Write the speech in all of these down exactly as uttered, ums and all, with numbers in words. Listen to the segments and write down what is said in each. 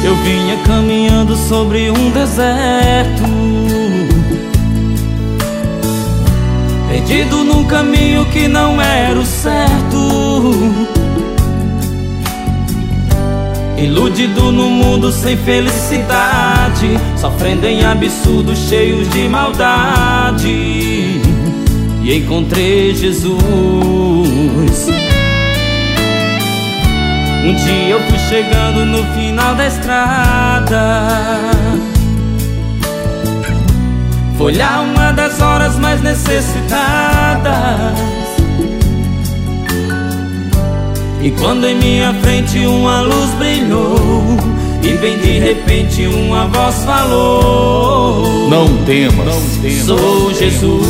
Eu vinha caminhando sobre um deserto, perdido num caminho que não era o certo, iludido num mundo sem felicidade, sofrendo em absurdos cheios de maldade. E encontrei Jesus. Um dia eu fui chegando no final da estrada, foi lá uma das horas mais necessitadas. E quando em minha frente uma luz brilhou, e bem de repente uma voz falou: Não temas, não temas. Sou Jesus,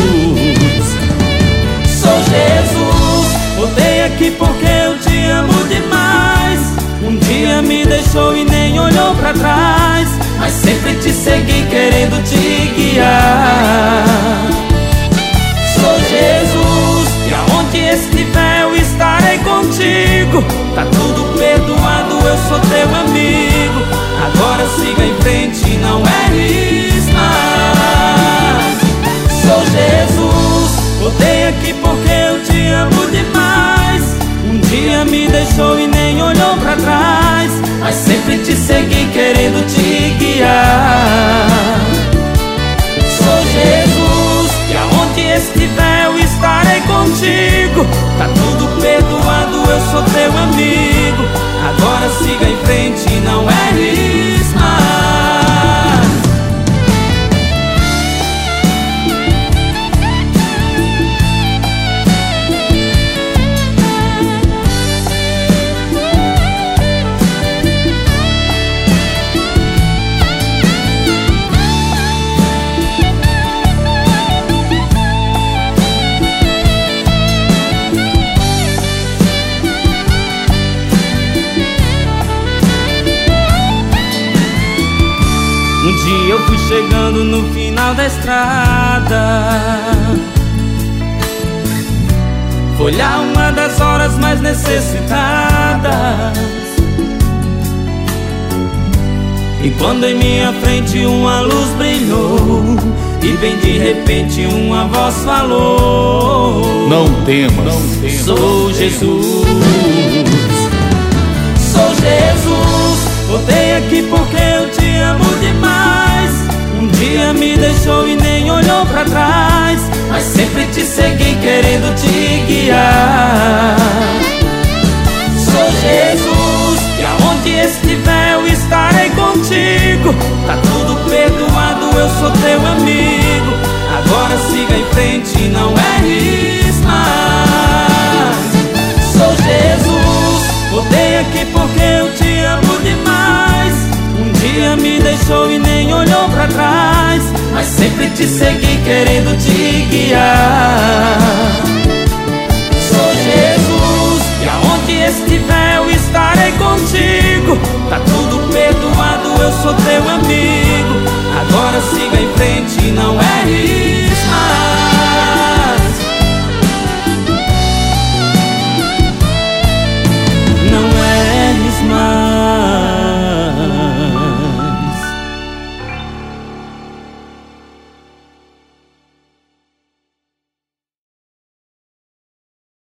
sou Jesus. Voltei aqui porque eu te amo demais. Um dia me deixou e nem olhou pra trás, mas sempre te segui querendo te guiar. Sou Jesus, e aonde estiver eu estarei contigo. Tá tudo perdoado, eu sou teu amigo. Agora siga em frente, não erres mais. Sou Jesus, voltei aqui porque eu te amo demais. Um dia me deixou e nem olhou pra trás, mas sempre te segui querendo te guiar. Sou Jesus, e aonde estiver eu estarei contigo. Tá tudo perdoado, eu sou teu amigo. Agora siga em frente, não erres mais. Um dia eu fui chegando no final da estrada, foi lá uma das horas mais necessitadas. E quando em minha frente uma luz brilhou, e bem de repente uma voz falou: Não temas, não temas. Sou Jesus, sou Jesus. Voltei aqui porque eu te amo demais. Um dia me deixou e nem olhou pra trás, mas sempre te segui querendo te guiar. Sou Jesus, e aonde estiver eu estarei contigo. Tá tudo perdoado, eu sou teu amigo. Agora siga em frente, não erres mais. Sou Jesus, voltei aqui porque eu te amo demais. Um dia me deixou e nem olhou pra trás, mas sempre te segui querendo te guiar. Sou Jesus, e aonde estiver eu estarei contigo. Tá tudo perdoado, eu sou teu amigo. Agora siga em frente, não erre.